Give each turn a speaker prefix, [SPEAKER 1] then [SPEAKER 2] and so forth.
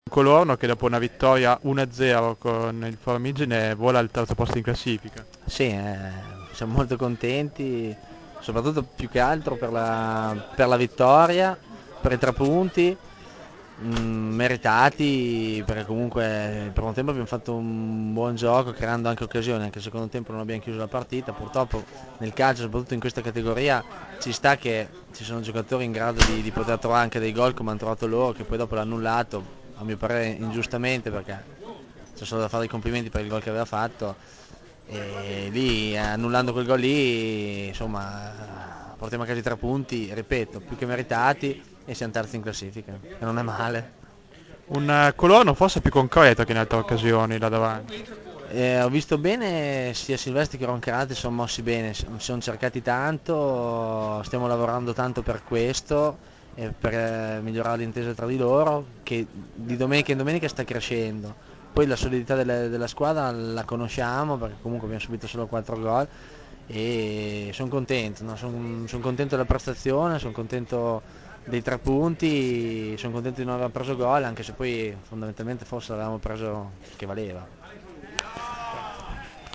[SPEAKER 1] Colorno che dopo una vittoria 1-0 con il Formigine vola al terzo posto in classifica.
[SPEAKER 2] Sì, siamo molto contenti, soprattutto più che altro per la vittoria, per i 3 punti, meritati, perché comunque il primo tempo abbiamo fatto un buon gioco, creando anche occasioni, anche il secondo tempo non abbiamo chiuso la partita. Purtroppo nel calcio, soprattutto in questa categoria, ci sta che ci sono giocatori in grado di poter trovare anche dei gol come hanno trovato loro, che poi dopo l'hanno annullato, a mio parere ingiustamente, perché c'è solo da fare i complimenti per il gol che aveva fatto, e lì annullando quel gol lì, insomma, portiamo a casa i 3 punti, ripeto, più che meritati, e siamo terzi in classifica, che non è male.
[SPEAKER 1] Un Colorno forse più concreto che in altre occasioni là davanti.
[SPEAKER 2] Ho visto bene sia Silvestri che Roncarati, sono mossi bene, si sono cercati tanto, stiamo lavorando tanto per questo e per migliorare l'intesa tra di loro, che di domenica in domenica sta crescendo. Poi la solidità della squadra la conosciamo, perché comunque abbiamo subito solo 4 gol, e sono contento, no? Son contento della prestazione, sono contento dei 3 punti, sono contento di non aver preso gol, anche se poi fondamentalmente forse l'avevamo preso che valeva.